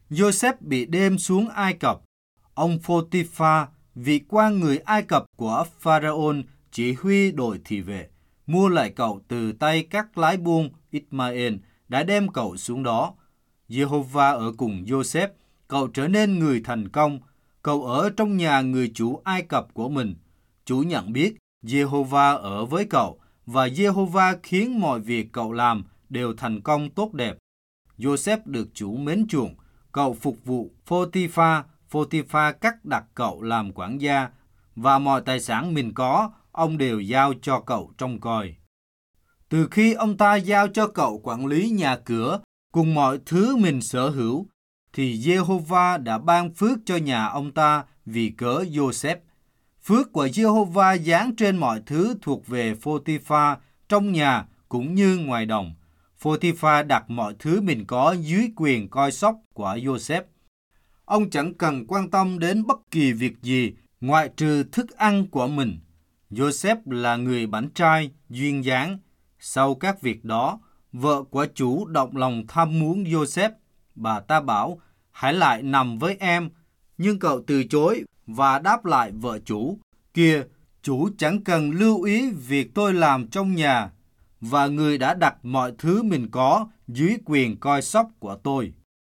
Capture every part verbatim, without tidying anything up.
Joseph bị đem xuống Ai Cập. Ông Pô-ti-pha, vị quan người Ai Cập của Pharaoh, chỉ huy đội thị vệ, mua lại cậu từ tay các lái buôn Ismael đã đem cậu xuống đó. Giê-hô-va ở cùng Joseph, cậu trở nên người thành công. Cậu ở trong nhà người chủ Ai Cập của mình. Chủ nhận biết Giê-hô-va ở với cậu, và Giê-hô-va khiến mọi việc cậu làm đều thành công tốt đẹp. Joseph được chủ mến chuộng. Cậu phục vụ Phô-ti-pha. Phô-ti-pha cắt đặt cậu làm quản gia, và mọi tài sản mình có, ông đều giao cho cậu trông coi. Từ khi ông ta giao cho cậu quản lý nhà cửa cùng mọi thứ mình sở hữu, thì Giê-hô-va đã ban phước cho nhà ông ta vì cớ Joseph. Phước của Giê-hô-va giáng trên mọi thứ thuộc về Phô-ti-pha trong nhà cũng như ngoài đồng. Phô-ti-pha đặt mọi thứ mình có dưới quyền coi sóc của Joseph. Ông chẳng cần quan tâm đến bất kỳ việc gì ngoại trừ thức ăn của mình. Joseph là người bảnh trai, duyên dáng. Sau các việc đó, vợ của chủ động lòng tham muốn Joseph. Bà ta bảo, hãy lại nằm với em. Nhưng cậu từ chối và đáp lại vợ chủ, kìa, chủ chẳng cần lưu ý việc tôi làm trong nhà, và người đã đặt mọi thứ mình có dưới quyền coi sóc của tôi.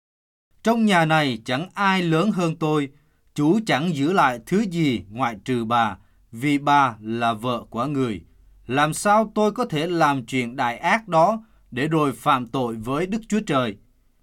Trong nhà này chẳng ai lớn hơn tôi, chủ chẳng giữ lại thứ gì ngoại trừ bà, vì bà là vợ của người. Làm sao tôi có thể làm chuyện đại ác đó để rồi phạm tội với Đức Chúa Trời?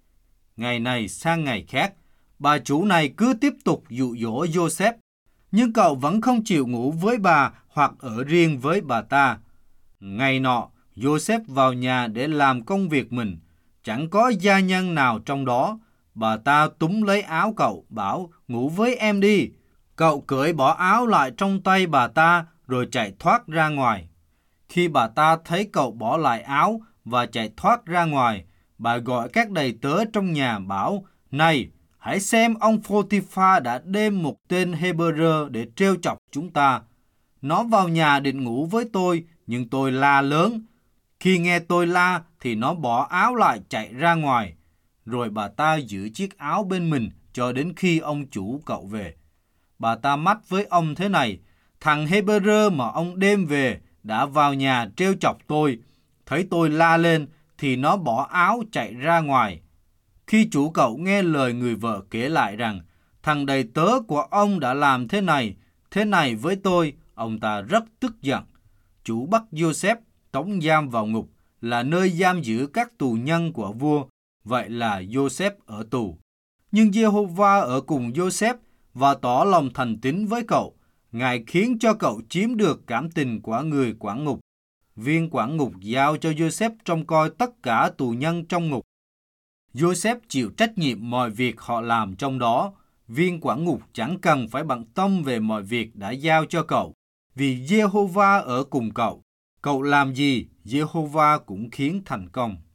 Ngày này sang ngày khác, bà chủ này cứ tiếp tục dụ dỗ Joseph, nhưng cậu vẫn không chịu ngủ với bà hoặc ở riêng với bà ta. Ngày nọ, Joseph vào nhà để làm công việc mình. Chẳng có gia nhân nào trong đó. Bà ta túm lấy áo cậu, bảo, ngủ với em đi. Cậu cởi bỏ áo lại trong tay bà ta, rồi chạy thoát ra ngoài. Khi bà ta thấy cậu bỏ lại áo và chạy thoát ra ngoài, bà gọi các đầy tớ trong nhà bảo, này, hãy xem ông Phô-ti-pha đã đem một tên Hê-bơ-rơ để trêu chọc chúng ta. Nó vào nhà định ngủ với tôi, nhưng tôi la lớn. Khi nghe tôi la thì nó bỏ áo lại chạy ra ngoài. Rồi bà ta giữ chiếc áo bên mình cho đến khi ông chủ cậu về. Bà ta mách với ông thế này, thằng Hê-bơ-rơ mà ông đem về đã vào nhà trêu chọc tôi. Thấy tôi la lên thì nó bỏ áo chạy ra ngoài. Khi chủ cậu nghe lời người vợ kể lại rằng thằng đầy tớ của ông đã làm thế này, thế này với tôi, ông ta rất tức giận. Chủ bắt Joseph tống giam vào ngục, là nơi giam giữ các tù nhân của vua. Vậy là Joseph ở tù. Nhưng Giê-hô-va ở cùng Joseph và tỏ lòng thành tín với cậu. Ngài khiến cho cậu chiếm được cảm tình của người quản ngục. Viên quản ngục giao cho Joseph trông coi tất cả tù nhân trong ngục. Joseph chịu trách nhiệm mọi việc họ làm trong đó. Viên quản ngục chẳng cần phải bận tâm về mọi việc đã giao cho cậu, vì Giê-hô-va ở cùng cậu. Cậu làm gì, Giê-hô-va cũng khiến thành công.